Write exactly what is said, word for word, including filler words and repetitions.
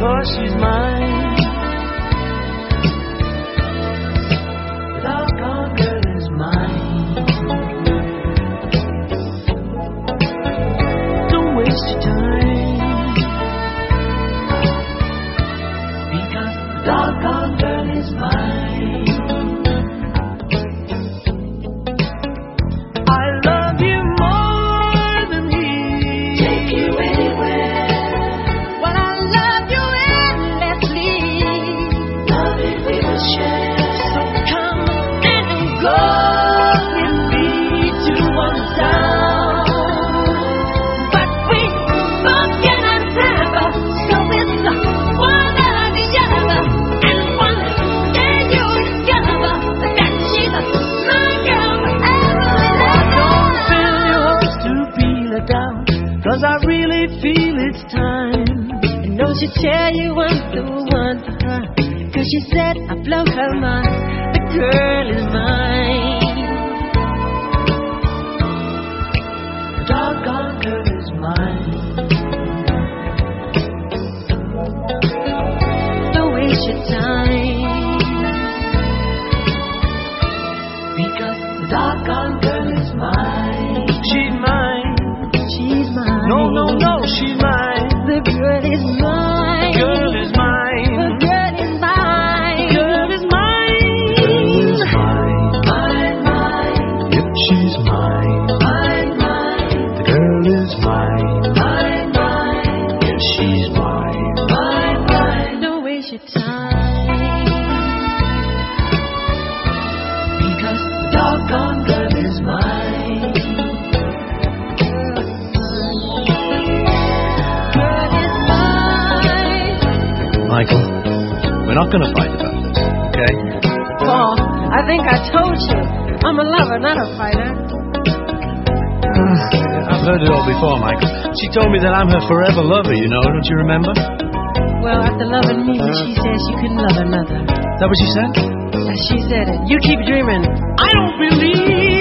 'cause she's mine. The doggone girl is mine. Don't waste your time, because the doggone girl is mine. Cause I really feel it's time. And don't she tell you I'm the one for her? Cause she said I blow her mind. The girl is mine. The doggone girl is mine. Don't waste your time, because the doggone girl is mine. She's mine. She's mine. No, no, no, she's mine. The girl is mine. Girl is mine. The girl is mine. Girl is mine. Girl is mine. Mine, mine. Yep, she's mine. Mine, mine. The girl is mine. Mine, mine. Yes, she's mine. Mine, mine. Don't waste your time, because the doggone girl is mine. Michael, we're not going to fight about this, okay? Paul, I think I told you. I'm a lover, not a fighter. I've heard it all before, Michael. She told me that I'm her forever lover, you know, don't you remember? Well, after loving me, she says you couldn't love another. Is that what she said? She said it. You keep dreaming. I don't believe